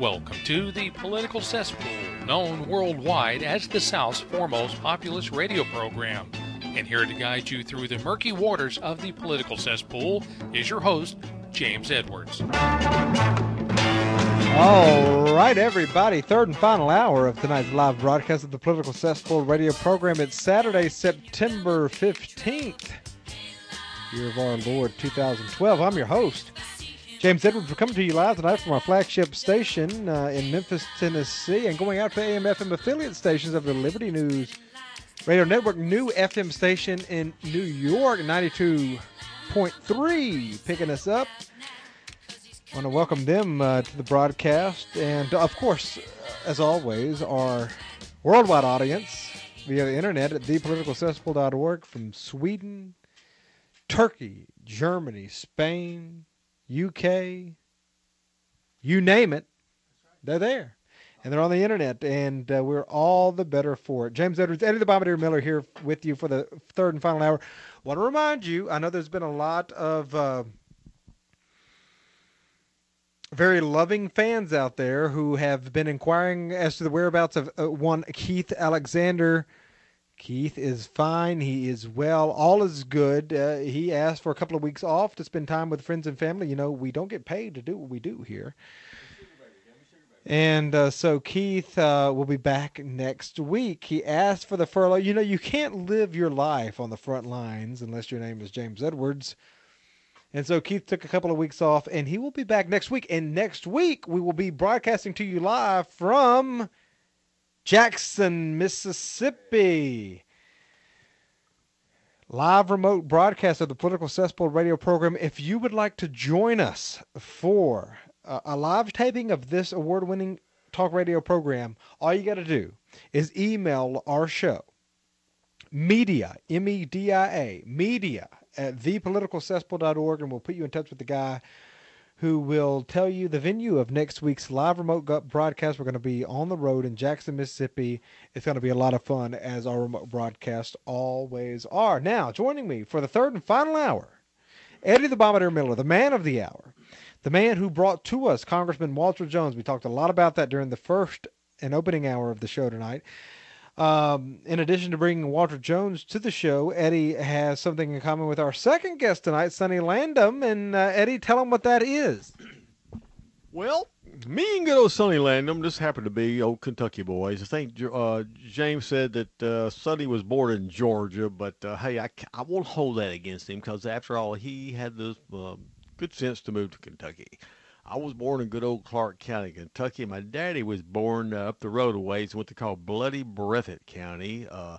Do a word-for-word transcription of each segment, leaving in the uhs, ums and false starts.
Welcome to the Political Cesspool, known worldwide as the South's foremost populist radio program. And here to guide you through the murky waters of the political cesspool is your host, James Edwards. All right, everybody. Third and final hour of tonight's live broadcast of the Political Cesspool radio program. It's Saturday, September fifteenth, year of our Lord, two thousand twelve. I'm your host, James Edwards. We're coming to you live tonight from our flagship station uh, in Memphis, Tennessee, and going out to A M F M affiliate stations of the Liberty News Radio Network, new F M station in New York, ninety-two point three, picking us up. I want to welcome them uh, to the broadcast, and of course, as always, our worldwide audience via the internet at the political cesspool dot org from Sweden, Turkey, Germany, Spain, U K, you name it, they're there. And they're on the internet, and uh, we're all the better for it. James Edwards, Eddie the Bombardier Miller here with you for the third and final hour. Want to remind you, I know there's been a lot of uh, very loving fans out there who have been inquiring as to the whereabouts of uh, one Keith Alexander. Keith is fine. He is well. All is good. Uh, he asked for a couple of weeks off to spend time with friends and family. You know, we don't get paid to do what we do here. And uh, so Keith uh, will be back next week. He asked for the furlough. You know, you can't live your life on the front lines unless your name is James Edwards. And so Keith took a couple of weeks off, and he will be back next week. And next week, we will be broadcasting to you live from Jackson, Mississippi. Live remote broadcast of the Political Cesspool radio program. If you would like to join us for uh, a live taping of this award-winning talk radio program, all you got to do is email our show, media, M E D I A, media, at the political cesspool dot org, and we'll put you in touch with the guy who will tell you the venue of next week's live remote broadcast. We're going to be on the road in Jackson, Mississippi. It's going to be a lot of fun, as our remote broadcasts always are. Now, joining me for the third and final hour, Eddie the Bombardier Miller, the man of the hour, the man who brought to us Congressman Walter Jones. We talked a lot about that during the first and opening hour of the show tonight. Um, in addition to bringing Walter Jones to the show, Eddie has something in common with our second guest tonight, Sonny Landham. And uh, Eddie, tell him what that is. Well, me and good old Sonny Landham just happened to be old Kentucky boys. I think uh, James said that uh, Sonny was born in Georgia, but uh, hey, I, I won't hold that against him because after all, he had the uh, good sense to move to Kentucky. I was born in good old Clark County, Kentucky. My daddy was born uh, up the road a ways in what they call Bloody Breathitt County. Uh,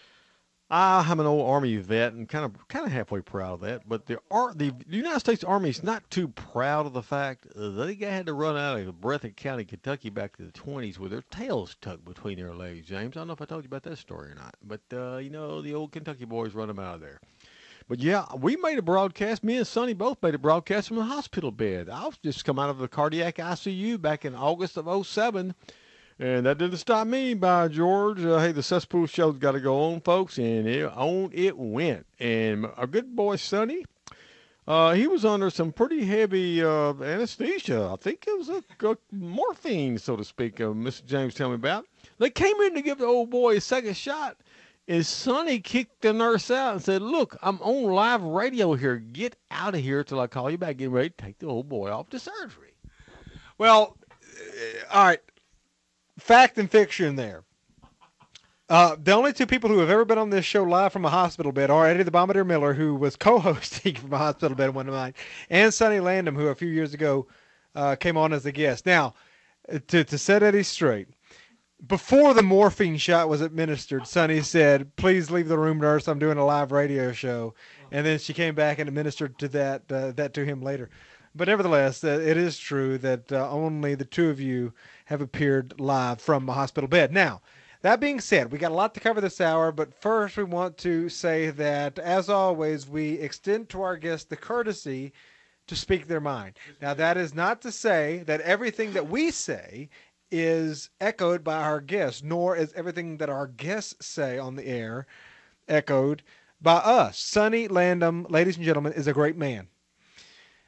I'm an old Army vet and kind of kind of halfway proud of that. But the, Ar- the United States Army is not too proud of the fact uh, they had to run out of Breathitt County, Kentucky back to the twenties with their tails tucked between their legs, James. I don't know if I told you about that story or not. But, uh, you know, the old Kentucky boys run them out of there. But, yeah, we made a broadcast. Me and Sonny both made a broadcast from the hospital bed. I was just come out of the cardiac I C U back in August of oh seven, and that didn't stop me, by George. Uh, hey, the Cesspool Show's got to go on, folks, and it, on it went. And our good boy Sonny, uh, he was under some pretty heavy uh, anesthesia. I think it was a, a morphine, so to speak, uh, Mister James tell me about. They came in to give the old boy a second shot. And Sonny kicked the nurse out and said, look, I'm on live radio here. Get out of here till I call you back. Get ready to take the old boy off to surgery. Well, uh, all right. Fact and fiction there. Uh, the only two people who have ever been on this show live from a hospital bed are Eddie the Bombardier Miller, who was co-hosting from a hospital bed one night, and Sonny Landham, who a few years ago uh, came on as a guest. Now, to, to set Eddie straight, before the morphine shot was administered, Sonny said, please leave the room, nurse. I'm doing a live radio show. And then she came back and administered to that uh, that to him later. But nevertheless, uh, it is true that uh, only the two of you have appeared live from a hospital bed. Now, that being said, we got a lot to cover this hour, but first we want to say that, as always, we extend to our guests the courtesy to speak their mind. Now, that is not to say that everything that we say is echoed by our guests, nor is everything that our guests say on the air echoed by us. Sonny Landham, ladies and gentlemen, is a great man.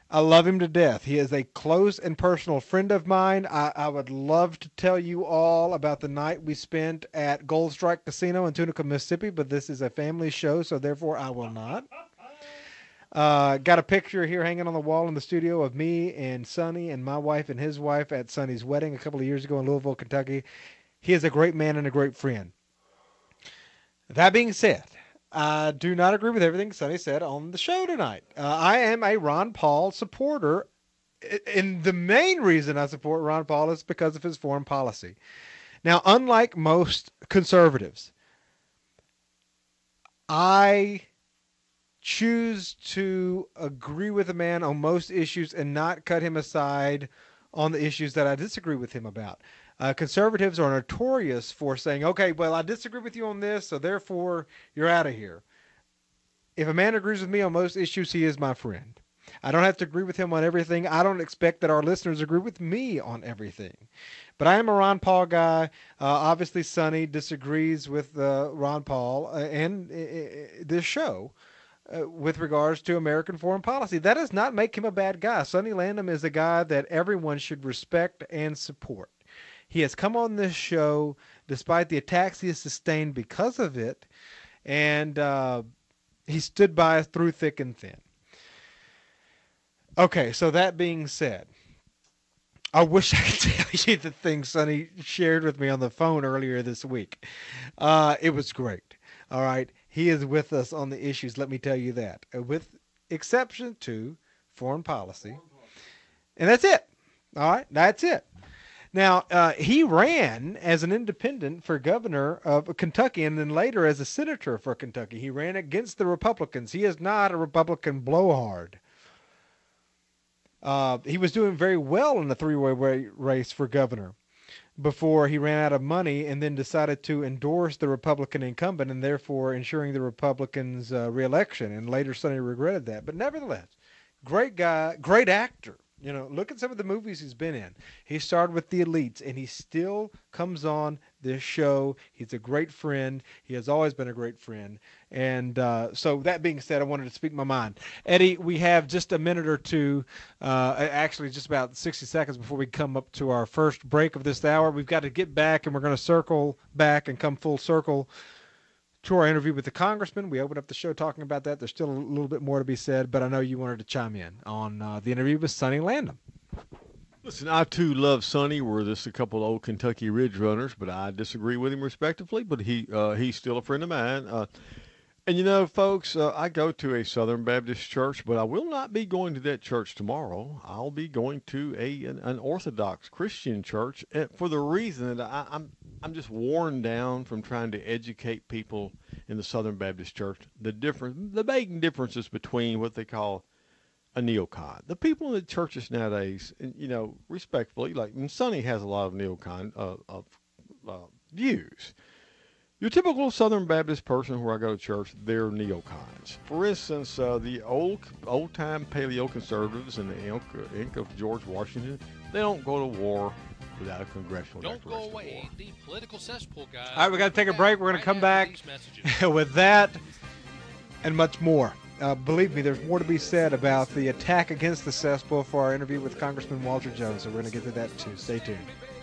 I love him to death. He is a close and personal friend of mine. I, I would love to tell you all about the night we spent at Gold Strike Casino in Tunica, Mississippi, but this is a family show, so therefore I will not. Uh, got a picture here hanging on the wall in the studio of me and Sonny and my wife and his wife at Sonny's wedding a couple of years ago in Louisville, Kentucky. He is a great man and a great friend. That being said, I do not agree with everything Sonny said on the show tonight. Uh, I am a Ron Paul supporter, and the main reason I support Ron Paul is because of his foreign policy. Now, unlike most conservatives, I choose to agree with a man on most issues and not cut him aside on the issues that I disagree with him about. Uh, conservatives are notorious for saying, okay, well, I disagree with you on this, so therefore you're out of here. If a man agrees with me on most issues, he is my friend. I don't have to agree with him on everything. I don't expect that our listeners agree with me on everything. But I am a Ron Paul guy. Uh, obviously, Sonny disagrees with uh, Ron Paul uh, and uh, this show uh, with regards to American foreign policy. That does not make him a bad guy. Sonny Landham is a guy that everyone should respect and support. He has come on this show despite the attacks he has sustained because of it, and uh, he stood by us through thick and thin. Okay, so that being said, I wish I could tell you the things Sonny shared with me on the phone earlier this week. Uh, it was great. All right, he is with us on the issues, let me tell you that, with exception to foreign policy. And that's it. All right, that's it. Now, uh, he ran as an independent for governor of Kentucky and then later as a senator for Kentucky. He ran against the Republicans. He is not a Republican blowhard. Uh, he was doing very well in the three-way race for governor before he ran out of money and then decided to endorse the Republican incumbent and therefore ensuring the Republicans' uh, reelection. And later Sonny regretted that. But nevertheless, great guy, great actor. You know, look at some of the movies he's been in. He started with The Elites, and he still comes on this show. He's a great friend. He has always been a great friend. And uh, so that being said, I wanted to speak my mind. Eddie, we have just a minute or two, uh, actually just about sixty seconds before we come up to our first break of this hour. We've got to get back, and we're going to circle back and come full circle to our interview with the congressman. We opened up the show talking about that. There's still a little bit more to be said, but I know you wanted to chime in on uh, the interview with Sonny Landham. Listen, I too love Sonny. We're just a couple of old Kentucky Ridge runners, but I disagree with him respectively. But he uh, he's still a friend of mine. Uh, and you know, folks, uh, I go to a Southern Baptist church, but I will not be going to that church tomorrow. I'll be going to a an, an Orthodox Christian church for the reason that I, I'm I'm just worn down from trying to educate people in the Southern Baptist Church the difference, the big differences between what they call a neocon. The people in the churches nowadays, you know, respectfully, like and Sonny has a lot of neocon uh, of uh, views. Your typical Southern Baptist person where I go to church, they're neocons. For instance, uh, the old old-time paleo-conservatives in the ilk, ilk of George Washington, they don't go to war without a congressional Don't declaration go away, of war. the political cesspool guys. All right, we got to take a break. We're going to come back with that and much more. Uh, believe me, there's more to be said about the attack against the cesspool for our interview with Congressman Walter Jones, so we're going to get to that too. Stay tuned.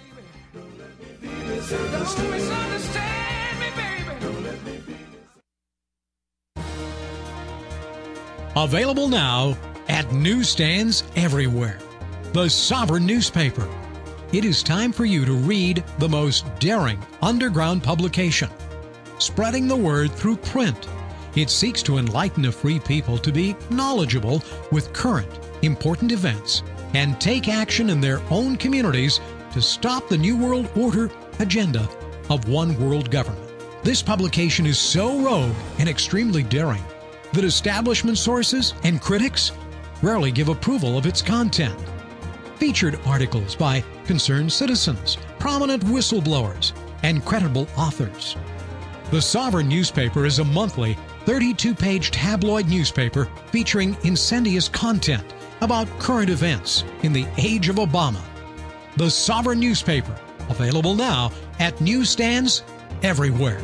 Available now at newsstands everywhere. The Sovereign newspaper. It is time for you to read the most daring underground publication, spreading the word through print. It seeks to enlighten a free people to be knowledgeable with current, important events and take action in their own communities to stop the New World Order agenda of one world government. This publication is so rogue and extremely daring that establishment sources and critics rarely give approval of its content. Featured articles by concerned citizens, prominent whistleblowers, and credible authors. The Sovereign newspaper is a monthly thirty-two page tabloid newspaper featuring incendious content about current events in the age of Obama. The Sovereign newspaper, available now at newsstands everywhere.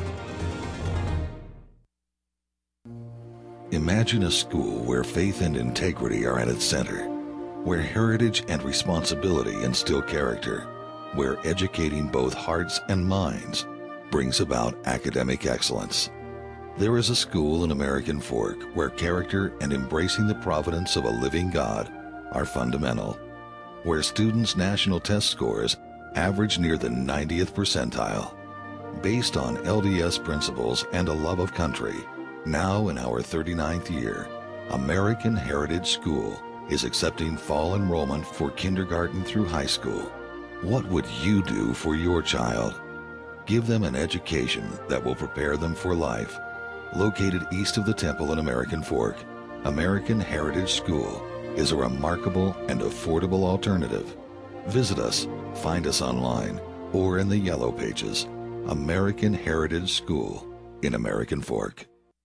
Imagine a school where faith and integrity are at its center. where heritage and responsibility instill character, where educating both hearts and minds brings about academic excellence. There is a school in American Fork where character and embracing the providence of a living God are fundamental, where students' national test scores average near the ninetieth percentile. Based on L D S principles and a love of country, now in our thirty-ninth year, American Heritage School is accepting fall enrollment for kindergarten through high school. What would you do for your child? Give them an education that will prepare them for life. Located east of the temple in American Fork, American Heritage School is a remarkable and affordable alternative. Visit us, find us online, or in the Yellow Pages. American Heritage School in American Fork.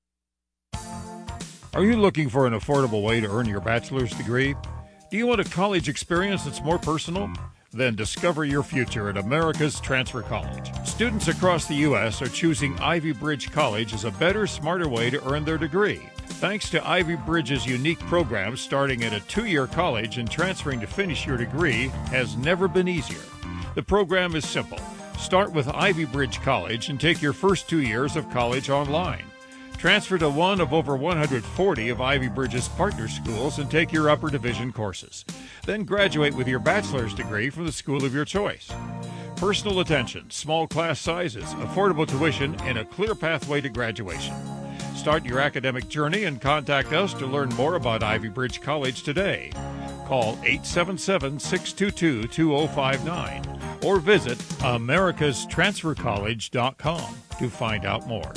Are you looking for an affordable way to earn your bachelor's degree? Do you want a college experience that's more personal? Then discover your future at America's Transfer College. Students across the U S are choosing Ivy Bridge College as a better, smarter way to earn their degree. Thanks to Ivy Bridge's unique program, starting at a two-year college and transferring to finish your degree has never been easier. The program is simple. Start with Ivy Bridge College and take your first two years of college online. Transfer to one of over one hundred forty of Ivy Bridge's partner schools and take your upper division courses. Then graduate with your bachelor's degree from the school of your choice. Personal attention, small class sizes, affordable tuition, and a clear pathway to graduation. Start your academic journey and contact us to learn more about Ivy Bridge College today. Call eight seven seven, six two two, two zero five nine or visit americas transfer college dot com to find out more.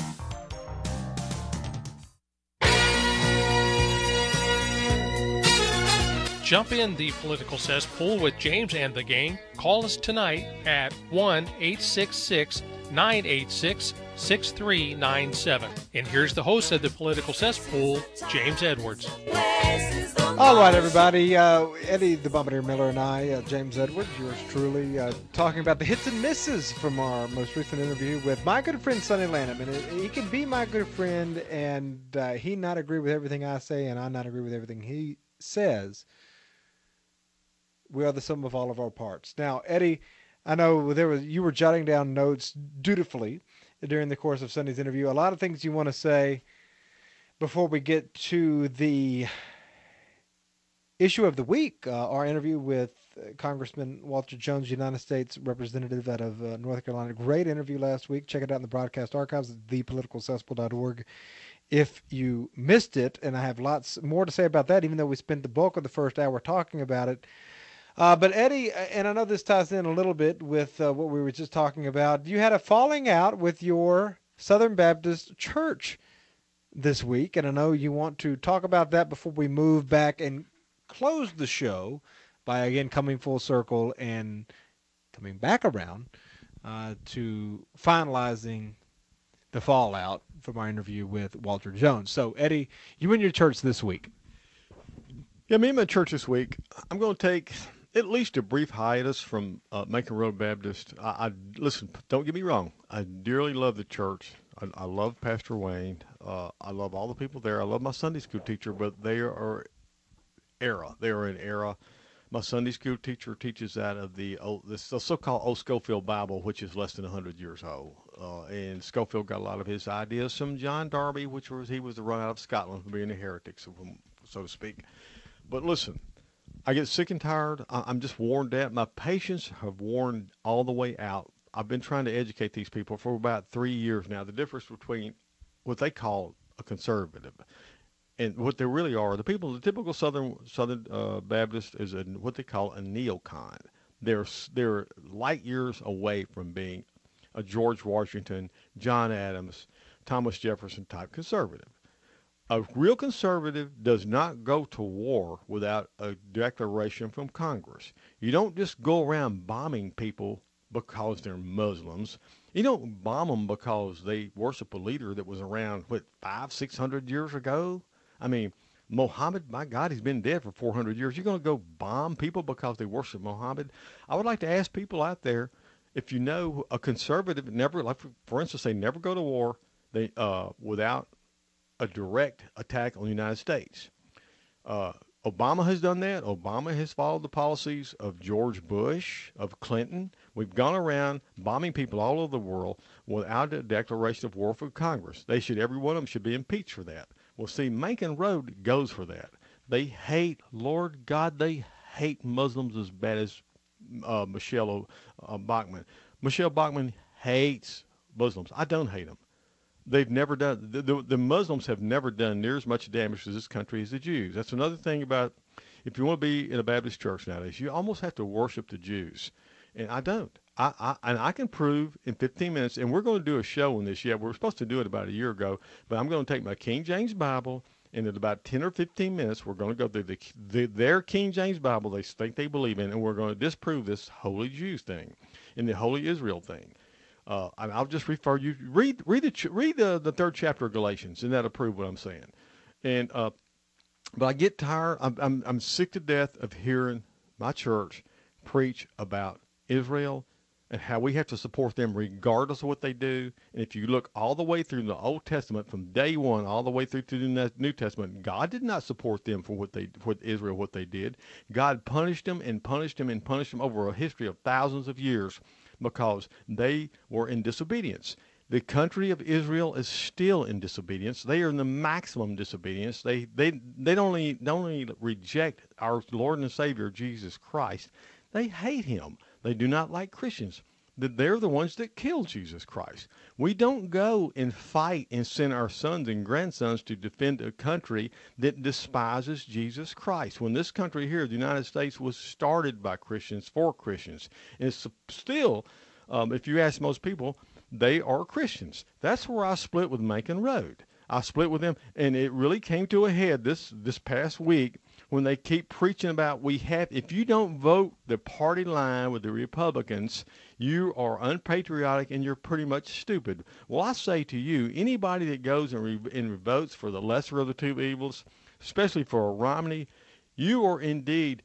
Jump in the political cesspool with James and the gang. Call us tonight at one eight six six, nine eight six, six three nine seven. And here's the host of the political cesspool, James Edwards. All right, everybody. Uh, Eddie the Bombardier Miller and I, uh, James Edwards, yours truly, uh, talking about the hits and misses from our most recent interview with my good friend Sonny Lanham. And it, he can be my good friend, and uh, he not agree with everything I say, and I not agree with everything he says. We are the sum of all of our parts. Now, Eddie, I know there was you were jotting down notes dutifully during the course of Sunday's interview. A lot of things you want to say before we get to the issue of the week, uh, our interview with Congressman Walter Jones, United States Representative out of uh, North Carolina. Great interview last week. Check it out in the broadcast archives at the political cesspool dot org if you missed it. And I have lots more to say about that, even though we spent the bulk of the first hour talking about it. Uh, but Eddie, and I know this ties in a little bit with uh, what we were just talking about, you had a falling out with your Southern Baptist Church this week, and I know you want to talk about that before we move back and close the show by, again, coming full circle and coming back around uh, to finalizing the fallout from our interview with Walter Jones. So, Eddie, you and your church this week. Yeah, me and my church this week, I'm going to take at least a brief hiatus from uh, Macon Road Baptist. I, I listen, don't get me wrong. I dearly love the church. I, I love Pastor Wayne. Uh, I love all the people there. I love my Sunday school teacher, but they are era. They are an era. My Sunday school teacher teaches out of the old, this the so-called Old Schofield Bible, which is less than one hundred years old. Uh, and Schofield got a lot of his ideas from John Darby, which was he was the run out of Scotland for being a heretic, so, so to speak. But listen, I get sick and tired. I'm just worn down. My patience have worn all the way out. I've been trying to educate these people for about three years now. The difference between what they call a conservative and what they really are, the people, the typical Southern Southern uh, Baptist is a, what they call a neocon. They're they're light years away from being a George Washington, John Adams, Thomas Jefferson type conservative. A real conservative does not go to war without a declaration from Congress. You don't just go around bombing people because they're Muslims. You don't bomb them because they worship a leader that was around, what, five, six hundred years ago? I mean, Mohammed, my God, he's been dead for four hundred years. You're going to go bomb people because they worship Mohammed? I would like to ask people out there, if you know a conservative never, like for, for instance, they never go to war they uh, without a direct attack on the United States. Uh, Obama has done that. Obama has followed the policies of George Bush, of Clinton. We've gone around bombing people all over the world without a declaration of war for Congress. They should, every one of them should be impeached for that. Well, see, Macon Road goes for that. They hate, Lord God, they hate Muslims as bad as uh, Michelle uh, Bachmann. Michelle Bachmann hates Muslims. I don't hate them. They've never done, the, the, the Muslims have never done near as much damage to this country as the Jews. That's another thing about, if you want to be in a Baptist church nowadays, you almost have to worship the Jews. And I don't. I, I and I can prove in fifteen minutes, and we're going to do a show on this yet. We were supposed to do it about a year ago, but I'm going to take my King James Bible, and in about ten or fifteen minutes, we're going to go through the, the, their King James Bible they think they believe in, and we're going to disprove this Holy Jews thing and the Holy Israel thing. Uh, and I'll just refer you read read the read the, the third chapter of Galatians, and that'll prove what I'm saying. And uh, but I get tired. I'm, I'm I'm sick to death of hearing my church preach about Israel and how we have to support them regardless of what they do. And if you look all the way through the Old Testament from day one all the way through to the New Testament, God did not support them for what they for Israel what they did. God punished them and punished them and punished them over a history of thousands of years, because they were in disobedience. The country of Israel is still in disobedience. They are in the maximum disobedience. They they they don't only don't only reject our Lord and Savior Jesus Christ, they hate him. They do not like Christians. They're the ones that killed Jesus Christ. We don't go and fight and send our sons and grandsons to defend a country that despises Jesus Christ. When this country here, the United States, was started by Christians for Christians, and it's still, um, if you ask most people, they are Christians. That's where I split with Macon Road. I split with them, and it really came to a head this this past week when they keep preaching about we have, if you don't vote the party line with the Republicans, you are unpatriotic and you're pretty much stupid. Well, I say to you, anybody that goes and, re- and votes for the lesser of the two evils, especially for a Romney, you are indeed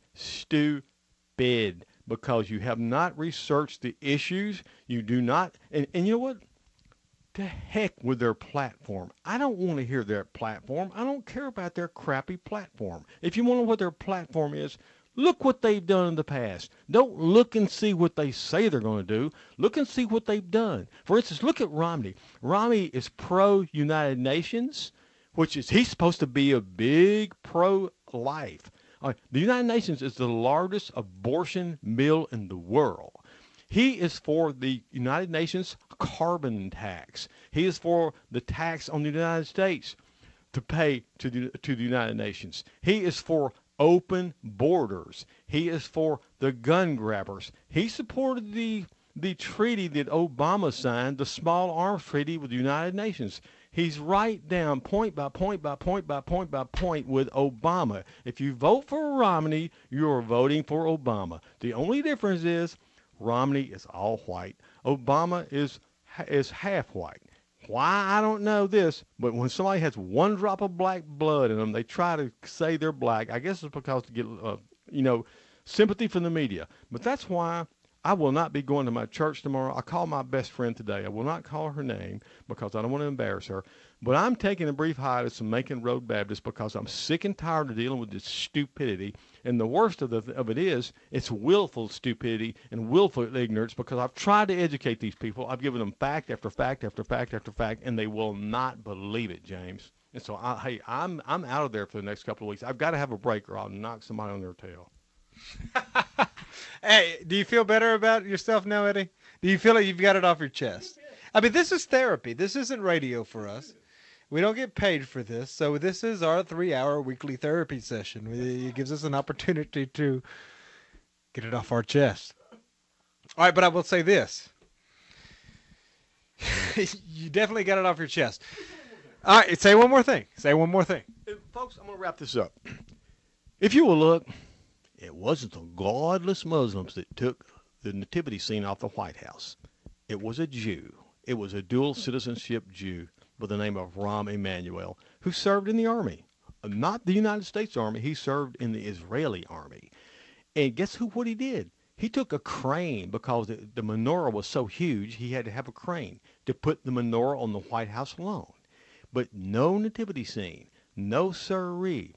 stupid, because you have not researched the issues. You do not, and, and you know what? To heck with their platform. I don't want to hear their platform. I don't care about their crappy platform. If you want to know what their platform is, look what they've done in the past. Don't look and see what they say they're going to do. Look and see what they've done. For instance, look at Romney. Romney is pro-United Nations, which is, he's supposed to be a big pro-life. Uh, the United Nations is the largest abortion mill in the world. He is for the United Nations carbon tax. He is for the tax on the United States to pay to the, to the United Nations. He is for open borders. He is for the gun grabbers. He supported the the treaty that Obama signed, the small arms treaty with the United Nations. He's right down point by point by point by point by point with Obama. If you vote for Romney, you are voting for Obama. The only difference is Romney is all white. Obama is is half white. Why, I don't know this, but when somebody has one drop of black blood in them, they try to say they're black. I guess it's because to get, uh, you know, sympathy from the media. But that's why I will not be going to my church tomorrow. I called my best friend today. I will not call her name because I don't want to embarrass her. But I'm taking a brief hiatus from Macon Road Baptist because I'm sick and tired of dealing with this stupidity. And the worst of, the, of it is, it's willful stupidity and willful ignorance, because I've tried to educate these people. I've given them fact after fact after fact after fact, and they will not believe it, James. And so, I, hey, I'm I'm out of there for the next couple of weeks. I've got to have a break or I'll knock somebody on their tail. Hey, do you feel better about yourself now, Eddie? Do you feel like you've got it off your chest? I mean, this is therapy. This isn't radio for us. We don't get paid for this, so this is our three-hour weekly therapy session. It gives us an opportunity to get it off our chest. All right, but I will say this. You definitely got it off your chest. All right, say one more thing. Say one more thing. Folks, I'm going to wrap this up. If you will look, it wasn't the godless Muslims that took the nativity scene off the White House. It was a Jew. It was a dual citizenship Jew by the name of Rahm Emanuel, who served in the army. Not the United States Army. He served in the Israeli army. And guess who? What he did? He took a crane, because the, the menorah was so huge, he had to have a crane to put the menorah on the White House lawn. But no nativity scene. No siree.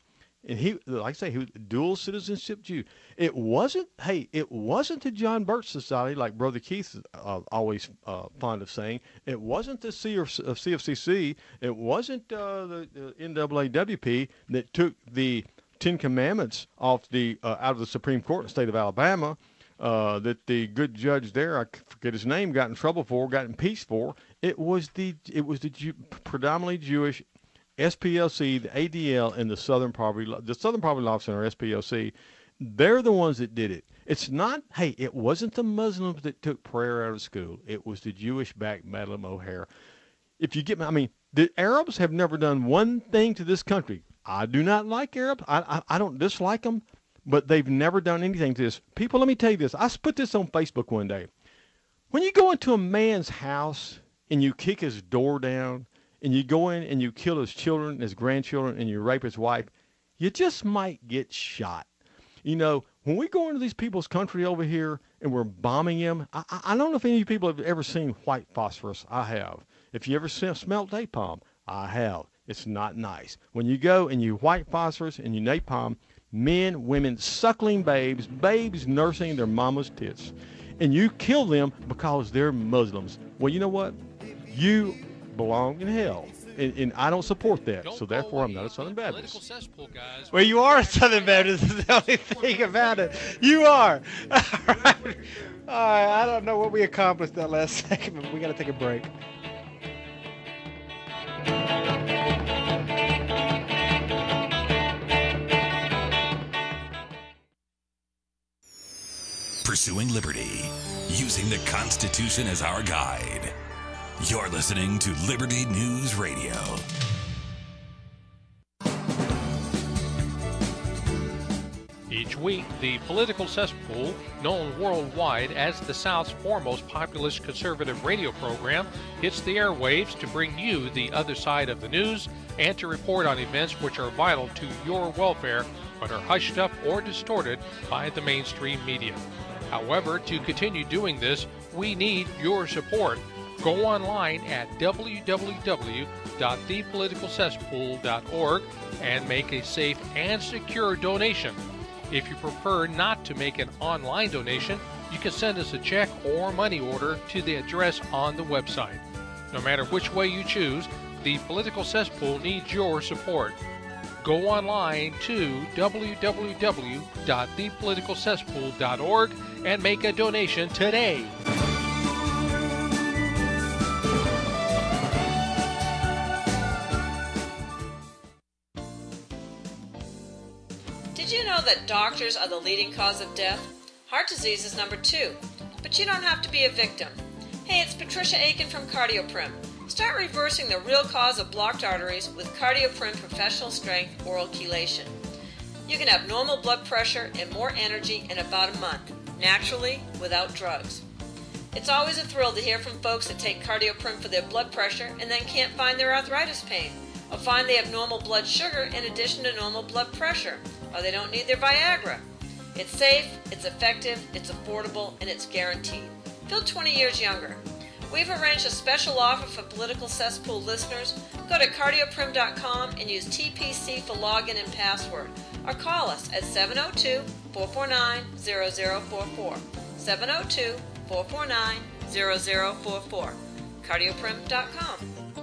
And he, like I say, he was a dual citizenship Jew. It wasn't, hey, it wasn't the John Birch Society, like Brother Keith is uh, always uh, fond of saying. It wasn't the C F C C. It wasn't uh, the, the N double A W P that took the Ten Commandments off the uh, out of the Supreme Court in the state of Alabama. Uh, that the good judge there, I forget his name, got in trouble for, got impeached for. It was the it was the Jew, predominantly Jewish S P L C, the A D L, and the Southern Poverty the Southern Poverty Law Center, S P L C. They're the ones that did it. It's not, hey, it wasn't the Muslims that took prayer out of school. It was the Jewish-backed Madeleine O'Hara. If you get me, I mean, the Arabs have never done one thing to this country. I do not like Arabs. I, I, I don't dislike them, but they've never done anything to this. People, let me tell you this. I put this on Facebook one day. When you go into a man's house and you kick his door down, and you go in and you kill his children, his grandchildren, and you rape his wife, you just might get shot. You know, when we go into these people's country over here and we're bombing them, I, I don't know if any of you people have ever seen white phosphorus. I have. If you ever smelled napalm, I have. It's not nice. When you go and you white phosphorus and you napalm, men, women, suckling babes, babes nursing their mama's tits, and you kill them because they're Muslims. Well, you know what? You belong in hell, and, and I don't support that. Don't so therefore, I'm not a Southern Baptist. Cesspool, guys. Well, you are a Southern Baptist. Is the only thing about it. You are. All right. All right. I don't know what we accomplished that last second, but we got to take a break. Pursuing liberty, using the Constitution as our guide. You're listening to Liberty News Radio. Each week, the Political Cesspool, known worldwide as the South's foremost populist conservative radio program, hits the airwaves to bring you the other side of the news and to report on events which are vital to your welfare but are hushed up or distorted by the mainstream media. However, to continue doing this, we need your support. Go online at w w w dot the political cesspool dot org and make a safe and secure donation. If you prefer not to make an online donation, you can send us a check or money order to the address on the website. No matter which way you choose, the Political Cesspool needs your support. Go online to w w w dot the political cesspool dot org and make a donation today. Did you know that doctors are the leading cause of death? Heart disease is number two. But you don't have to be a victim. Hey, it's Patricia Aiken from CardioPrim. Start reversing the real cause of blocked arteries with CardioPrim Professional Strength Oral Chelation. You can have normal blood pressure and more energy in about a month, naturally, without drugs. It's always a thrill to hear from folks that take CardioPrim for their blood pressure and then can't find their arthritis pain, or find they have normal blood sugar in addition to normal blood pressure, or they don't need their Viagra. It's safe, it's effective, it's affordable, and it's guaranteed. Feel twenty years younger. We've arranged a special offer for Political Cesspool listeners. Go to cardioprim dot com and use T P C for login and password, or call us at seven oh two, four four nine, zero zero four four, seven oh two, four four nine, zero zero four four, cardioprim dot com.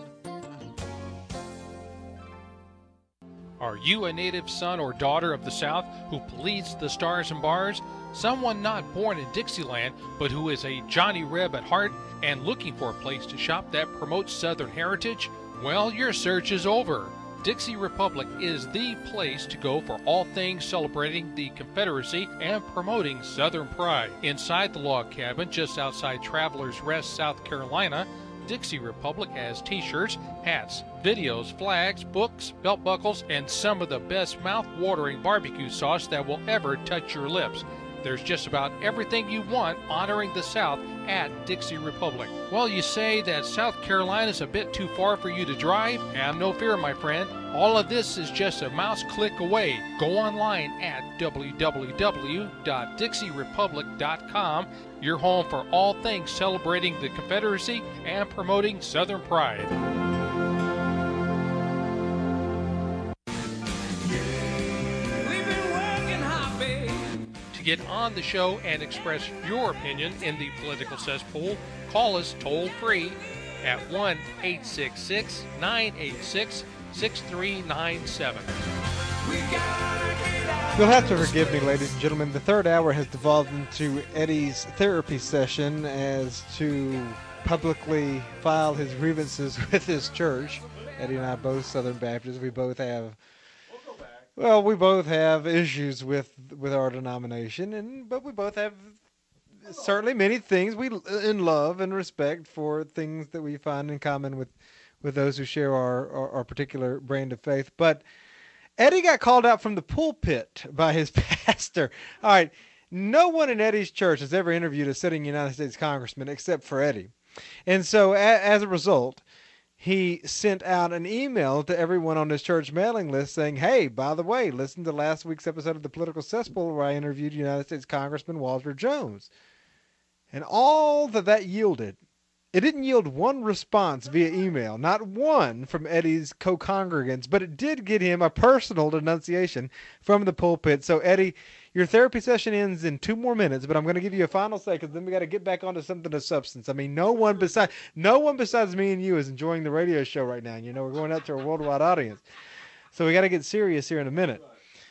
Are you a native son or daughter of the South who pleads the stars and bars? Someone not born in Dixieland, but who is a Johnny Reb at heart and looking for a place to shop that promotes Southern heritage? Well, your search is over. Dixie Republic is the place to go for all things celebrating the Confederacy and promoting Southern pride. Inside the log cabin just outside Travelers Rest, South Carolina, Dixie Republic has t-shirts, hats, videos, flags, books, belt buckles, and some of the best mouth-watering barbecue sauce that will ever touch your lips. There's just about everything you want honoring the South at Dixie Republic. Well, you say that South Carolina's a bit too far for you to drive? Have no fear, my friend. All of this is just a mouse click away. Go online at w w w dot dixie republic dot com, your home for all things celebrating the Confederacy and promoting Southern pride. To get on the show and express your opinion in the political cesspool, call us toll-free at one eight six six, nine eight six, six three nine seven. You'll have to forgive me, ladies and gentlemen. The third hour has devolved into Eddie's therapy session as to publicly file his grievances with his church. Eddie and I both Southern Baptists. We both have, well, we both have issues with with our denomination, and but we both have certainly many things we in love and respect for things that we find in common with with those who share our our, our particular brand of faith. But Eddie got called out from the pulpit by his pastor. All right, no one in Eddie's church has ever interviewed a sitting United States congressman except for Eddie. And so a, as a result, he sent out an email to everyone on his church mailing list saying, hey, by the way, listen to last week's episode of The Political Cesspool where I interviewed United States Congressman Walter Jones. And all that that yielded, it didn't yield one response via email, not one from Eddie's co-congregants, but it did get him a personal denunciation from the pulpit. So, Eddie, your therapy session ends in two more minutes, but I'm going to give you a final say because then we got to get back onto something of substance. I mean, no one besides no one besides me and you is enjoying the radio show right now. You know, we're going out to a worldwide audience, so we got to get serious here in a minute.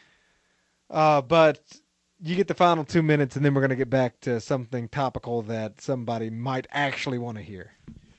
Uh, but you get the final two minutes, and then we're going to get back to something topical that somebody might actually want to hear.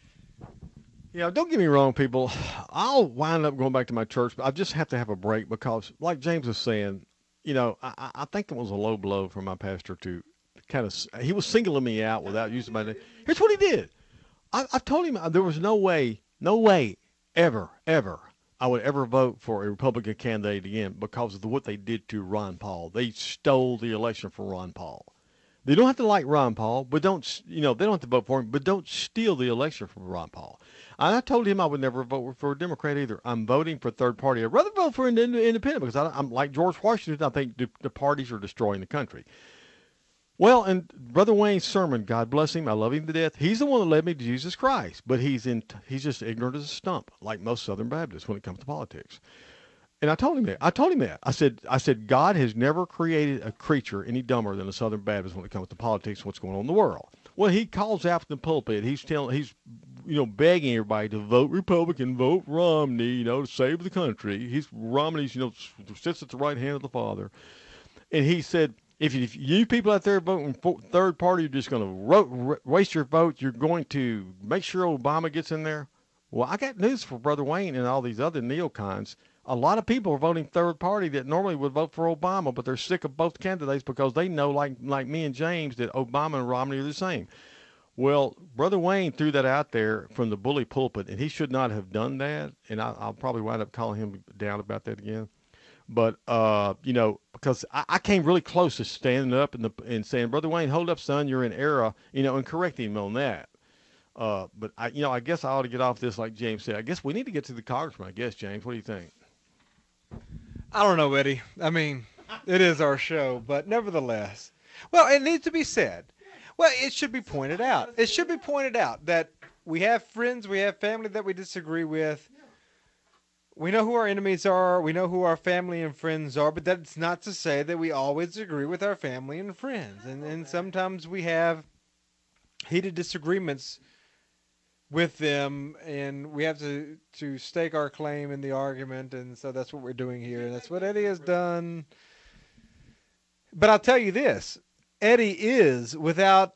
Yeah, don't get me wrong, people. I'll wind up going back to my church, but I just have to have a break because, like James was saying, you know, I, I think it was a low blow for my pastor to kind of, he was singling me out without using my name. Here's what he did. I, I told him there was no way, no way, ever, ever, I would ever vote for a Republican candidate again because of the, what they did to Ron Paul. They stole the election from Ron Paul. They don't have to like Ron Paul, but don't, you know, they don't have to vote for him, but don't steal the election from Ron Paul. And I told him I would never vote for a Democrat either. I'm voting for third party. I'd rather vote for an independent because I, I'm like George Washington. I think the, the parties are destroying the country. Well, and Brother Wayne's sermon, God bless him, I love him to death. He's the one that led me to Jesus Christ, but he's in he's just ignorant as a stump, like most Southern Baptists when it comes to politics. And I told him that. I told him that. I said, I said, God has never created a creature any dumber than a Southern Baptist when it comes to politics and what's going on in the world. Well, he calls out from the pulpit. He's telling, he's, you know, begging everybody to vote Republican, vote Romney, you know, to save the country. He's Romney's, you know, sits at the right hand of the Father. And he said, If you, if you people out there voting for third party, you're just going to ro- waste your vote. You're going to make sure Obama gets in there. Well, I got news for Brother Wayne and all these other neocons. A lot of people are voting third party that normally would vote for Obama, but they're sick of both candidates because they know, like like me and James, that Obama and Romney are the same. Well, Brother Wayne threw that out there from the bully pulpit, and he should not have done that. And I, I'll probably wind up calling him down about that again. But, uh, you know, because I, I came really close to standing up and, the, and saying, Brother Wayne, hold up, son, you're in error, you know, and correcting him on that. Uh, but, I, you know, I guess I ought to get off this like James said. I guess we need to get to the congressman, I guess, James. What do you think? I don't know, Eddie. I mean, it is our show, but nevertheless. Well, it needs to be said. Well, it should be pointed out. It should be pointed out that we have friends, we have family that we disagree with. We know who our enemies are. We know who our family and friends are, but that's not to say that we always agree with our family and friends. And, and sometimes we have heated disagreements with them, and we have to, to stake our claim in the argument, and so that's what we're doing here. And that's what Eddie has done. But I'll tell you this, Eddie is, without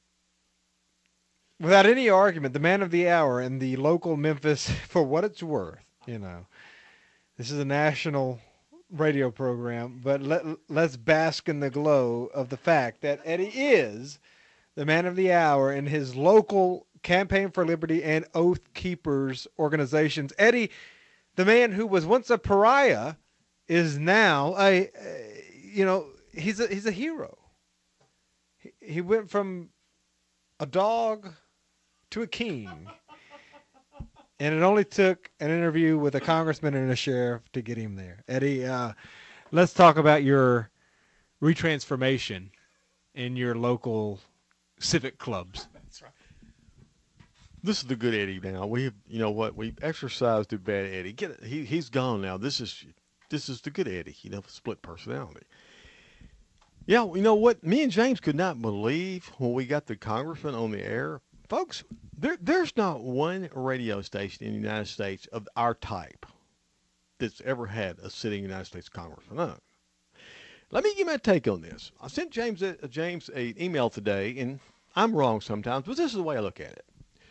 without any argument, the man of the hour in the local Memphis, for what it's worth. You know, this is a national radio program, but let, let's bask in the glow of the fact that Eddie is the man of the hour in his local Campaign for Liberty and Oath Keepers organizations. Eddie, the man who was once a pariah, is now a, a you know, he's a he's a hero. He, he went from a dog to a king. And it only took an interview with a congressman and a sheriff to get him there. Eddie, uh, let's talk about your retransformation in your local civic clubs. That's right. This is the good Eddie now. We've, you know what, we've exercised the bad Eddie. Get it. He, he's gone now. This is this is the good Eddie, you know, split personality. Yeah, you know what? Me and James could not believe when we got the congressman on the air. Folks, there, there's not one radio station in the United States of our type that's ever had a sitting United States congressman on. Let me give my take on this. I sent James a, James an email today, and I'm wrong sometimes, but this is the way I look at it.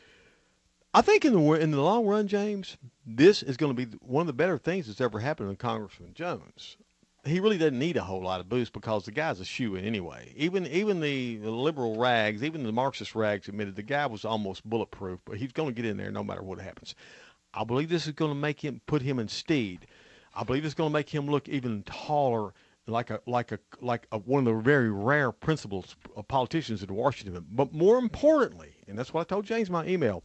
I think in the in the long run, James, this is going to be one of the better things that's ever happened to Congressman Jones. He really doesn't need a whole lot of boost because the guy's a shoo-in anyway. Even even the liberal rags, even the Marxist rags admitted the guy was almost bulletproof, but he's going to get in there no matter what happens. I believe this is going to make him put him in stead. I believe it's going to make him look even taller, like a like a like a, one of the very rare principles of politicians in Washington. But more importantly, and that's what I told James in my email,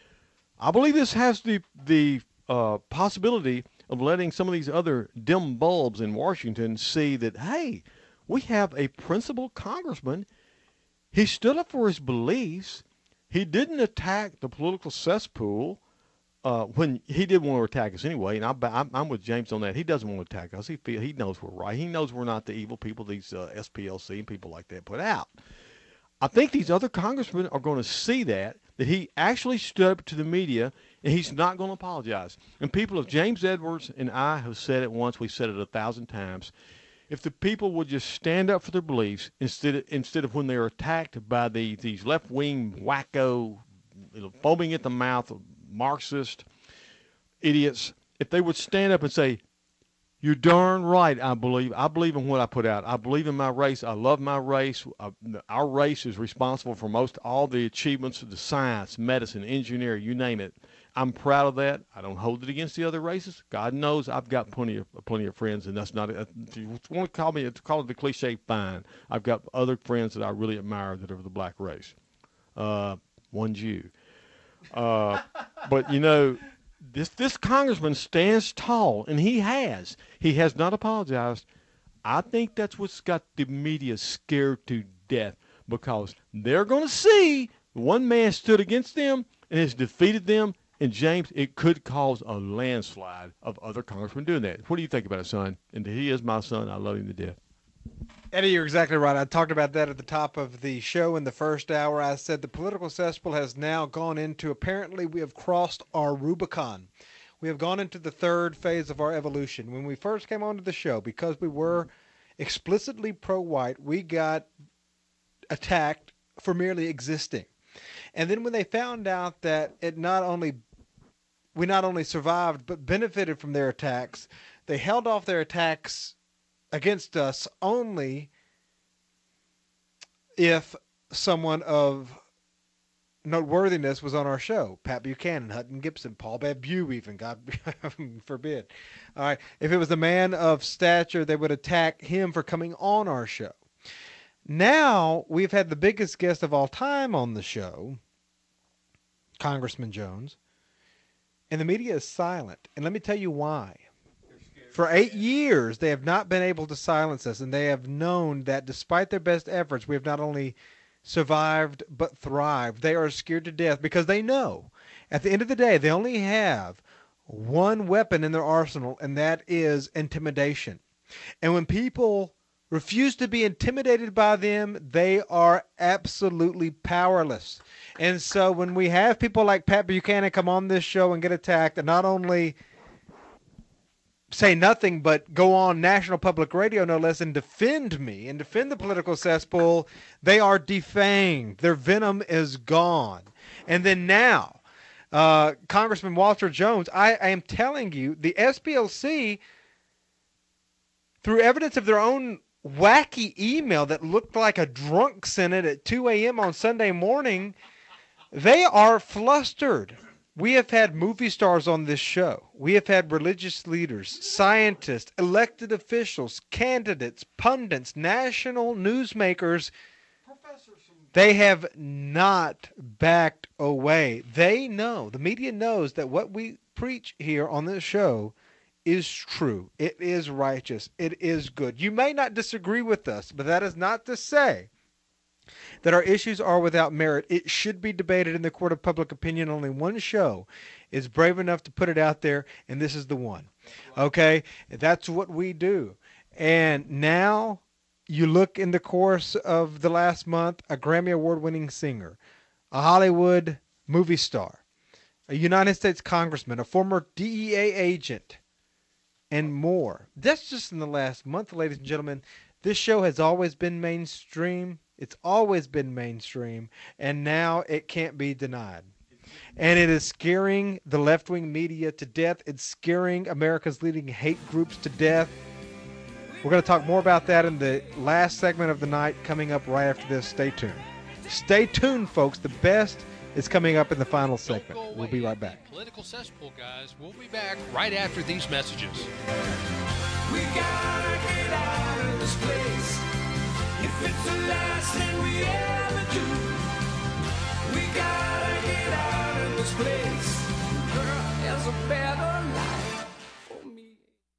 I believe this has the the uh, possibility of letting some of these other dim bulbs in Washington see that, hey, we have a principled congressman. He stood up for his beliefs. He didn't attack the political cesspool uh, when he did want to attack us anyway. And I, I'm, I'm with James on that. He doesn't want to attack us. He feel, he knows we're right. He knows we're not the evil people these uh, S P L C and people like that put out. I think these other congressmen are going to see that, that he actually stood up to the media, and he's not going to apologize. And people, if James Edwards and I have said it once, we've said it a thousand times, if the people would just stand up for their beliefs instead of, instead of when they're attacked by the, these left-wing wacko, you know, foaming at the mouth of Marxist idiots, if they would stand up and say, you're darn right, I believe. I believe in what I put out. I believe in my race. I love my race. I, our race is responsible for most all the achievements of the science, medicine, engineering, you name it. I'm proud of that. I don't hold it against the other races. God knows I've got plenty of plenty of friends, and that's not. If you want to call me, call it the cliche, fine. I've got other friends that I really admire that are of the black race. Uh, one Jew. Uh, but you know. This this congressman stands tall, and he has. He has not apologized. I think that's what's got the media scared to death, because they're going to see one man stood against them and has defeated them. And, James, it could cause a landslide of other congressmen doing that. What do you think about it, son? And he is my son. I love him to death. Eddie, you're exactly right. I talked about that at the top of the show in the first hour. I said the political cesspool has now gone into, apparently we have crossed our Rubicon. We have gone into the third phase of our evolution. When we first came onto the show, because we were explicitly pro-white, we got attacked for merely existing. And then when they found out that it not only we not only survived but benefited from their attacks, they held off their attacks against us only if someone of noteworthiness was on our show. Pat Buchanan, Hutton Gibson, Paul Babu even, God forbid. All right, if it was a man of stature, they would attack him for coming on our show. Now we've had the biggest guest of all time on the show, Congressman Jones, and the media is silent. And let me tell you why. For eight years, they have not been able to silence us, and they have known that despite their best efforts, we have not only survived but thrived. They are scared to death because they know at the end of the day, they only have one weapon in their arsenal, and that is intimidation. And when people refuse to be intimidated by them, they are absolutely powerless. And so when we have people like Pat Buchanan come on this show and get attacked, and not only say nothing but go on National Public Radio, no less, and defend me and defend the political cesspool, they are defanged. Their venom is gone. And then now, uh, Congressman Walter Jones, I, I am telling you, the S P L C, through evidence of their own wacky email that looked like a drunk sent it at two a.m. on Sunday morning, they are flustered. We have had movie stars on this show. We have had religious leaders, scientists, elected officials, candidates, pundits, national newsmakers. They have not backed away. They know, the media knows that what we preach here on this show is true. It is righteous. It is good. You may not disagree with us, but that is not to say that our issues are without merit. It should be debated in the court of public opinion. Only one show is brave enough to put it out there, and this is the one. Okay? That's what we do. And now you look in the course of the last month, a Grammy Award-winning singer, a Hollywood movie star, a United States congressman, a former D E A agent, and more. That's just in the last month, ladies and gentlemen. This show has always been mainstream. It's always been mainstream, and now it can't be denied. And it is scaring the left-wing media to death. It's scaring America's leading hate groups to death. We're going to talk more about that in the last segment of the night coming up right after this. Stay tuned. Stay tuned, folks. The best is coming up in the final segment. We'll be right back. Political Cesspool, guys. We'll be back right after these messages. We gotta get out of this place. If it's the last thing we ever do, we gotta get out of this place. Girl, there's a better life for me.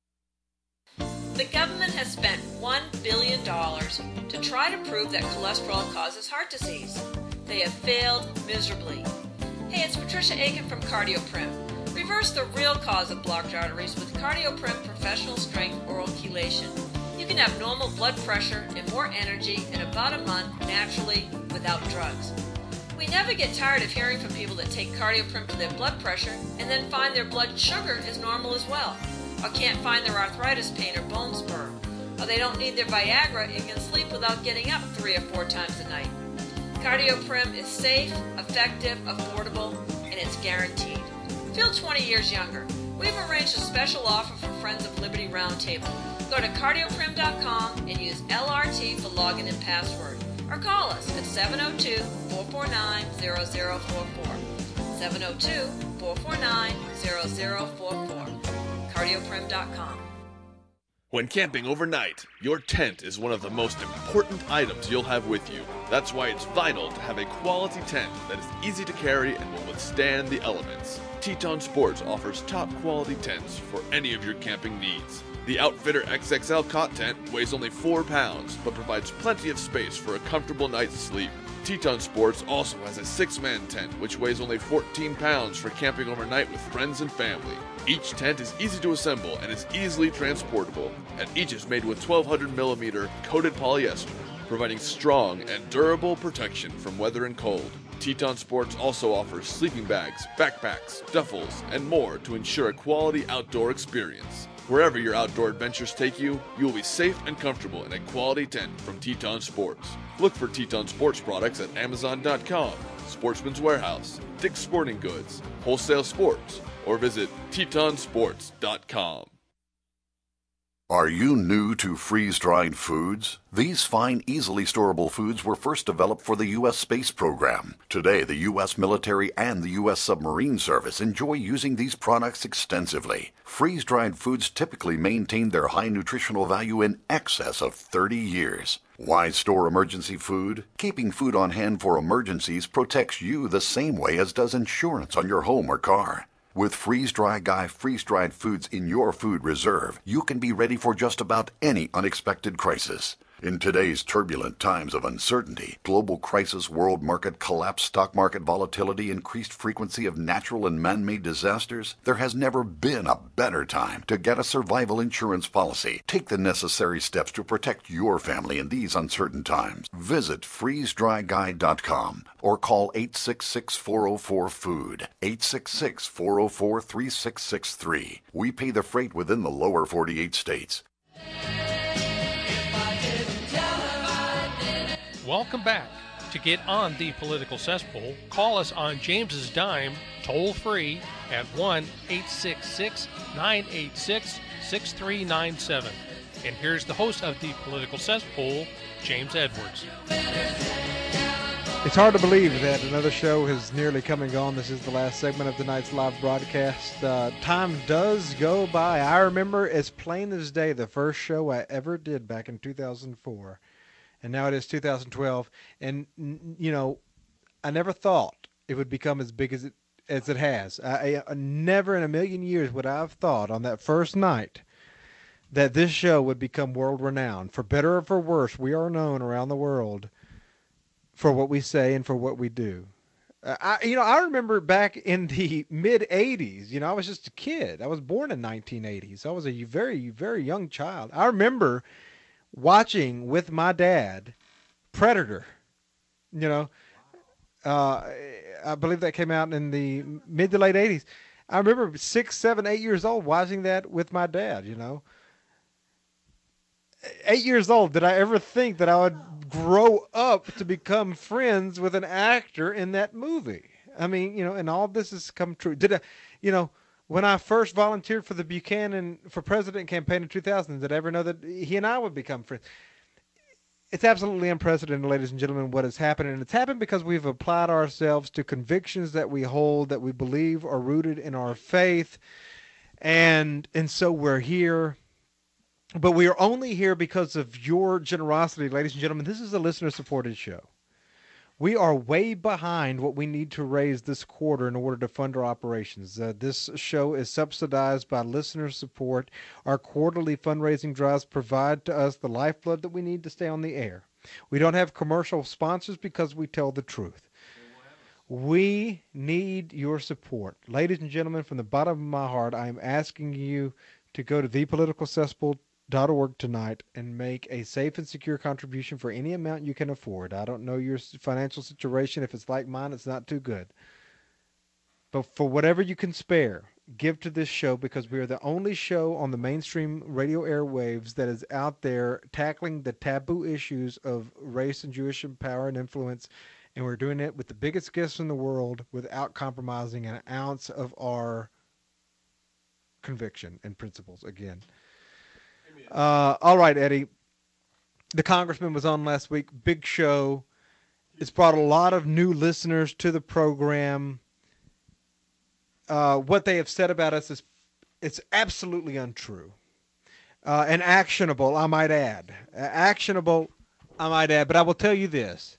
The government has spent one billion dollars to try to prove that cholesterol causes heart disease. They have failed miserably. Hey, it's Patricia Aiken from CardioPrim. Reverse the real cause of blocked arteries with CardioPrim Professional Strength Oral Chelation. You can have normal blood pressure and more energy in about a month naturally without drugs. We never get tired of hearing from people that take CardioPrim for their blood pressure and then find their blood sugar is normal as well, or can't find their arthritis pain or bone spur, or they don't need their Viagra and can sleep without getting up three or four times a night. CardioPrim is safe, effective, affordable, and it's guaranteed. Feel twenty years younger. We've arranged a special offer for Friends of Liberty Roundtable. Go to cardioprim dot com and use L R T for login and password. Or call us at seven oh two, four four nine, zero zero four four. seven oh two, four four nine, zero zero four four. cardioprim dot com. When camping overnight, your tent is one of the most important items you'll have with you. That's why it's vital to have a quality tent that is easy to carry and will withstand the elements. Teton Sports offers top quality tents for any of your camping needs. The Outfitter X X L cot tent weighs only four pounds, but provides plenty of space for a comfortable night's sleep. Teton Sports also has a six-man tent, which weighs only fourteen pounds for camping overnight with friends and family. Each tent is easy to assemble and is easily transportable, and each is made with twelve hundred millimeter coated polyester, providing strong and durable protection from weather and cold. Teton Sports also offers sleeping bags, backpacks, duffels, and more to ensure a quality outdoor experience. Wherever your outdoor adventures take you, you will be safe and comfortable in a quality tent from Teton Sports. Look for Teton Sports products at amazon dot com, Sportsman's Warehouse, Dick's Sporting Goods, Wholesale Sports, or visit teton sports dot com. Are you new to freeze-dried foods? These fine, easily storable foods were first developed for the U S space program. Today, the U S military and the U S submarine service enjoy using these products extensively. Freeze-dried foods typically maintain their high nutritional value in excess of thirty years. Why store emergency food? Keeping food on hand for emergencies protects you the same way as does insurance on your home or car. With Freeze-Dry Guy freeze-dried foods in your food reserve, you can be ready for just about any unexpected crisis. In today's turbulent times of uncertainty, global crisis, world market collapse, stock market volatility, increased frequency of natural and man-made disasters, there has never been a better time to get a survival insurance policy. Take the necessary steps to protect your family in these uncertain times. Visit freeze dry guy dot com or call eight six six, four oh four, food, eight six six, four oh four, three six six three. We pay the freight within the lower forty-eight states. Welcome back. To get on the Political Cesspool, call us on James's dime, toll free at one eight six six, nine eight six, six three nine seven. And here's the host of the Political Cesspool, James Edwards. It's hard to believe that another show has nearly come and gone. This is the last segment of tonight's live broadcast. Uh, time does go by. I remember as plain as day the first show I ever did back in two thousand four. And now it is two thousand twelve, and you know, I never thought it would become as big as it as it has. I, I never in a million years would I have thought on that first night that this show would become world renowned. For better or for worse, we are known around the world for what we say and for what we do. I, you know, I remember back in the mid eighties. You know, I was just a kid. I was born in nineteen eighty, so I was a very, very young child. I remember watching with my dad Predator. You know, uh, I believe that came out in the mid to late eighties. I remember six, seven, eight years old watching that with my dad, you know. Eight years old, did I ever think that I would grow up to become friends with an actor in that movie? I mean, you know, and all this has come true. Did I, you know, when I first volunteered for the Buchanan for President campaign in two thousand, did I ever know that he and I would become friends? It's absolutely unprecedented, ladies and gentlemen, what has happened. And it's happened because we've applied ourselves to convictions that we hold, that we believe are rooted in our faith. And, and so we're here. But we are only here because of your generosity, ladies and gentlemen. This is a listener-supported show. We are way behind what we need to raise this quarter in order to fund our operations. Uh, this show is subsidized by listener support. Our quarterly fundraising drives provide to us the lifeblood that we need to stay on the air. We don't have commercial sponsors because we tell the truth. We need your support. Ladies and gentlemen, from the bottom of my heart, I am asking you to go to the political cesspool dot org tonight and make a safe and secure contribution for any amount you can afford. I don't know your financial situation. If it's like mine, it's not too good. But for whatever you can spare, give to this show, because we are the only show on the mainstream radio airwaves that is out there tackling the taboo issues of race and Jewish power and influence. And we're doing it with the biggest guests in the world without compromising an ounce of our conviction and principles again. Uh, all right, Eddie. The congressman was on last week. Big show. It's brought a lot of new listeners to the program. Uh, what they have said about us is it's absolutely untrue. Uh, and actionable, I might add. Uh, actionable, I might add. But I will tell you this.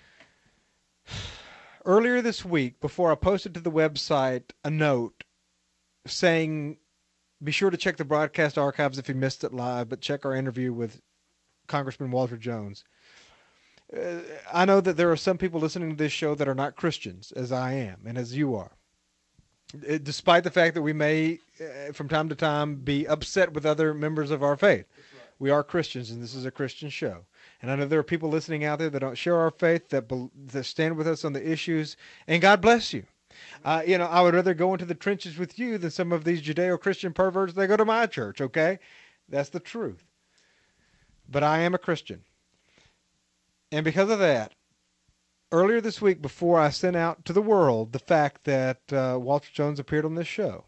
Earlier this week, before I posted to the website a note saying, be sure to check the broadcast archives if you missed it live, but check our interview with Congressman Walter Jones. Uh, I know that there are some people listening to this show that are not Christians, as I am, and as you are. It, despite the fact that we may, uh, from time to time, be upset with other members of our faith. Right. We are Christians, and this is a Christian show. And I know there are people listening out there that don't share our faith, that, be, that stand with us on the issues, and God bless you. Uh, you know, I would rather go into the trenches with you than some of these Judeo-Christian perverts that go to my church, okay? That's the truth. But I am a Christian. And because of that, earlier this week, before I sent out to the world the fact that uh, Walter Jones appeared on this show,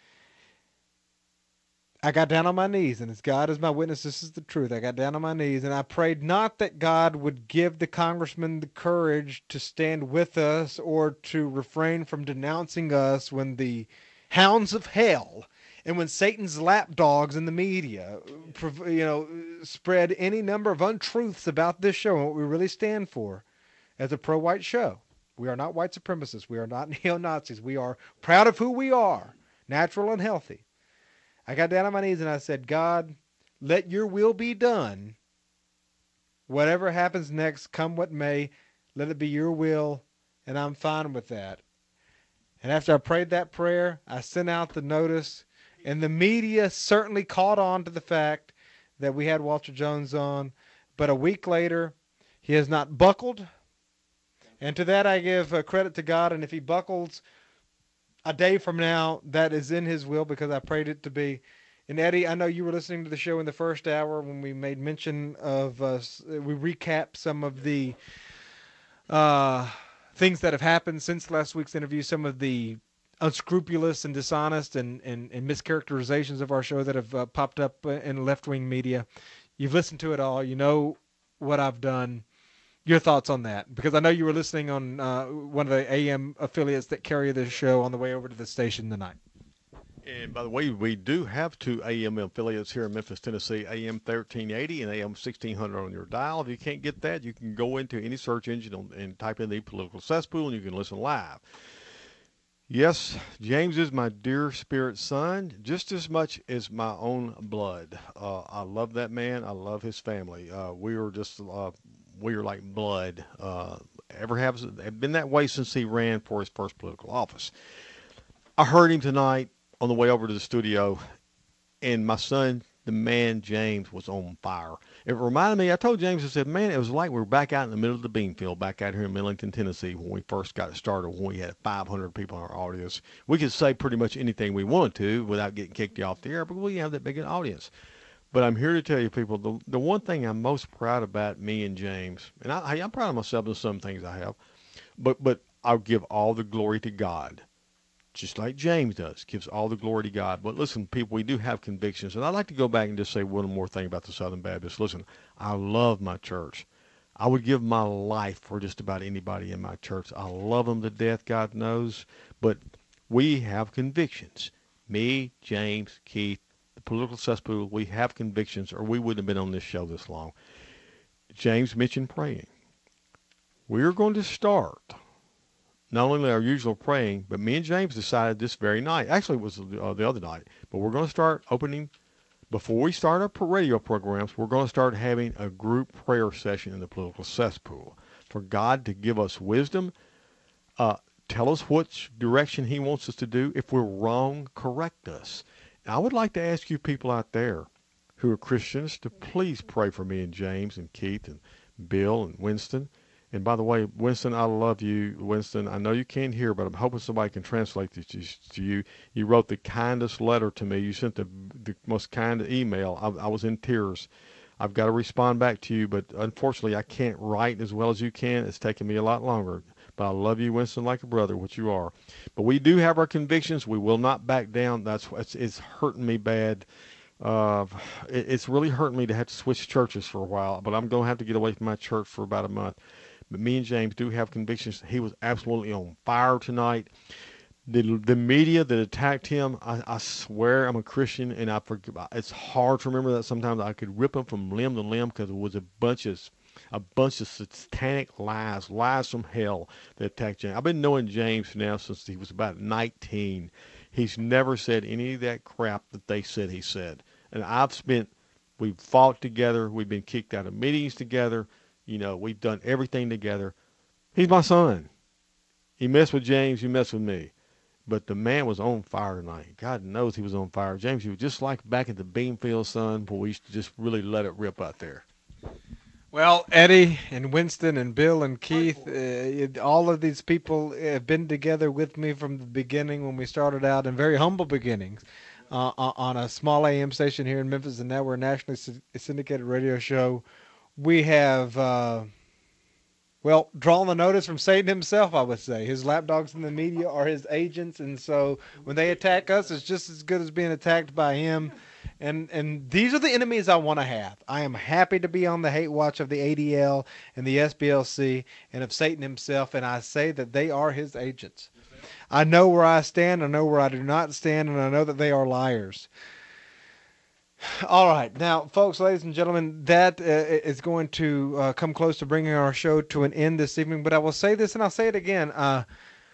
I got down on my knees, and as God is my witness, this is the truth. I got down on my knees, and I prayed not that God would give the congressman the courage to stand with us or to refrain from denouncing us when the hounds of hell and when Satan's lapdogs in the media, you know, spread any number of untruths about this show and what we really stand for as a pro-white show. We are not white supremacists. We are not neo-Nazis. We are proud of who we are, natural and healthy. I got down on my knees and I said, God, let your will be done. Whatever happens next, come what may, let it be your will, and I'm fine with that. And after I prayed that prayer, I sent out the notice, and the media certainly caught on to the fact that we had Walter Jones on. But a week later, he has not buckled. And to that I give uh, credit to God, and if he buckles a day from now, that is in his will, because I prayed it to be. And Eddie, I know you were listening to the show in the first hour when we made mention of, uh, we recapped some of the uh, things that have happened since last week's interview, some of the unscrupulous and dishonest and, and, and mischaracterizations of our show that have uh, popped up in left-wing media. You've listened to it all. You know what I've done. Your thoughts on that? Because I know you were listening on uh, one of the A M affiliates that carry this show on the way over to the station tonight. And by the way, we do have two A M affiliates here in Memphis, Tennessee, A M thirteen eighty and A M sixteen hundred on your dial. If you can't get that, you can go into any search engine and type in the Political Cesspool, and you can listen live. Yes, James is my dear spirit son, just as much as my own blood. Uh, I love that man. I love his family. Uh, we are just... Uh, We are like blood. Uh, ever have, have been that way since he ran for his first political office. I heard him tonight on the way over to the studio, and my son the man James was on fire. It reminded me, I told James, I said, man, it was like we were back out in the middle of the bean field, back out here in Millington, Tennessee, when we first got started, when we had five hundred people in our audience. We could say pretty much anything we wanted to without getting kicked off the air, but we have that big an audience. But I'm here to tell you, people, the, the one thing I'm most proud about me and James, and I, I'm proud of myself in some things I have, but but I'll give all the glory to God. Just like James does, gives all the glory to God. But listen, people, we do have convictions. And I'd like to go back and just say one more thing about the Southern Baptists. Listen, I love my church. I would give my life for just about anybody in my church. I love them to death, God knows. But we have convictions. Me, James, Keith, the Political Cesspool, we have convictions, or we wouldn't have been on this show this long. James mentioned praying. We're going to start not only our usual praying, but me and James decided this very night. Actually, it was uh, the other night. But we're going to start opening, before we start our radio programs, we're going to start having a group prayer session in the Political Cesspool for God to give us wisdom, uh, tell us which direction he wants us to do. If we're wrong, correct us. And I would like to ask you people out there who are Christians to please pray for me and James and Keith and Bill and Winston. And by the way, Winston, I love you. Winston, I know you can't hear, but I'm hoping somebody can translate this to you. You wrote the kindest letter to me. You sent the, the most kind email. I, I was in tears. I've got to respond back to you, but unfortunately I can't write as well as you can. It's taken me a lot longer. But I love you, Winston, like a brother, which you are. But we do have our convictions. We will not back down. That's it's, it's hurting me bad. Uh, it, it's really hurting me to have to switch churches for a while, but I'm going to have to get away from my church for about a month. But me and James do have convictions. He was absolutely on fire tonight. The the media that attacked him, I, I swear I'm a Christian, and I forget. It's hard to remember that sometimes. I could rip them from limb to limb because it was a bunch of a bunch of satanic lies, lies from hell that attacked James. I've been knowing James now since he was about nineteen. He's never said any of that crap that they said he said. And I've spent, we've fought together. We've been kicked out of meetings together. You know, we've done everything together. He's my son. He messed with James. He messed with me. But the man was on fire tonight. God knows he was on fire. James, you were just like back at the Beanfield, son, where we used to just really let it rip out there. Well, Eddie and Winston and Bill and Keith, uh, it, all of these people have been together with me from the beginning when we started out in very humble beginnings uh, on a small A M station here in Memphis, and now we're a nationally syndicated radio show. We have, uh, well, drawn the notice from Satan himself, I would say. His lapdogs in the media are his agents, and so when they attack us, it's just as good as being attacked by him. And and these are the enemies I want to have. I am happy to be on the hate watch of the A D L and the S B L C and of Satan himself, and I say that they are his agents. I know where I stand, I know where I do not stand, and I know that they are liars. All right. Now, folks, ladies and gentlemen, that uh, is going to uh, come close to bringing our show to an end this evening. But I will say this, and I'll say it again. Uh,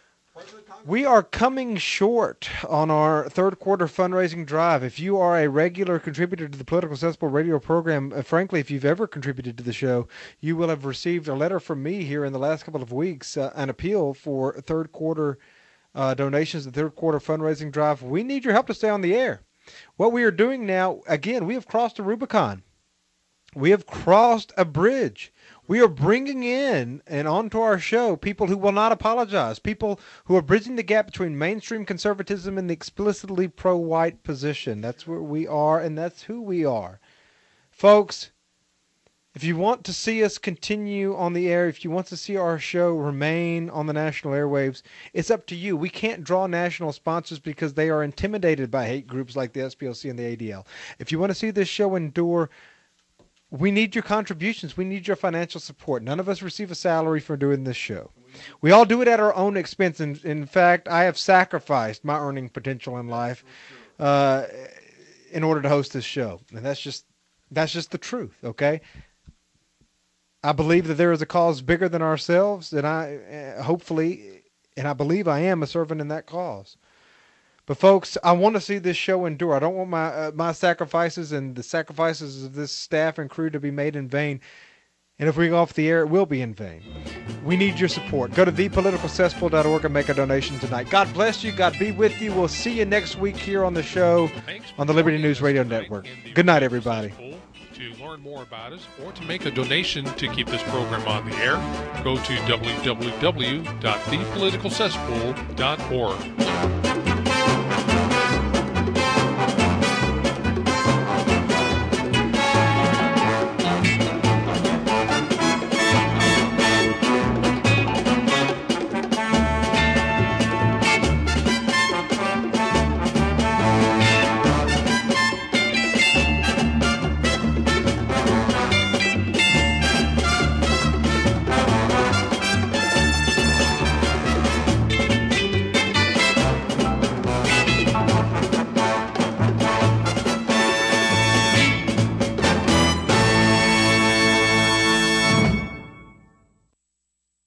we are coming short on our third quarter fundraising drive. If you are a regular contributor to the Political Cesspool radio program, uh, frankly, if you've ever contributed to the show, you will have received a letter from me here in the last couple of weeks, uh, an appeal for third quarter uh, donations, the third quarter fundraising drive. We need your help to stay on the air. What we are doing now, again, we have crossed a Rubicon. We have crossed a bridge. We are bringing in and onto our show people who will not apologize, people who are bridging the gap between mainstream conservatism and the explicitly pro-white position. That's where we are, and that's who we are. Folks, if you want to see us continue on the air, if you want to see our show remain on the national airwaves, it's up to you. We can't draw national sponsors because they are intimidated by hate groups like the S P L C and the A D L. If you want to see this show endure, we need your contributions. We need your financial support. None of us receive a salary for doing this show. We all do it at our own expense. In, in fact, I have sacrificed my earning potential in life uh, in order to host this show. And that's just that's just the truth, okay? I believe that there is a cause bigger than ourselves, and I uh, hopefully, and I believe I am a servant in that cause. But folks, I want to see this show endure. I don't want my uh, my sacrifices and the sacrifices of this staff and crew to be made in vain. And if we go off the air, it will be in vain. We need your support. Go to the political cesspool dot org and make a donation tonight. God bless you. God be with you. We'll see you next week here on the show on the Liberty News Radio Network. Good night, everybody. To learn more about us or to make a donation to keep this program on the air, go to w w w dot the political cesspool dot org.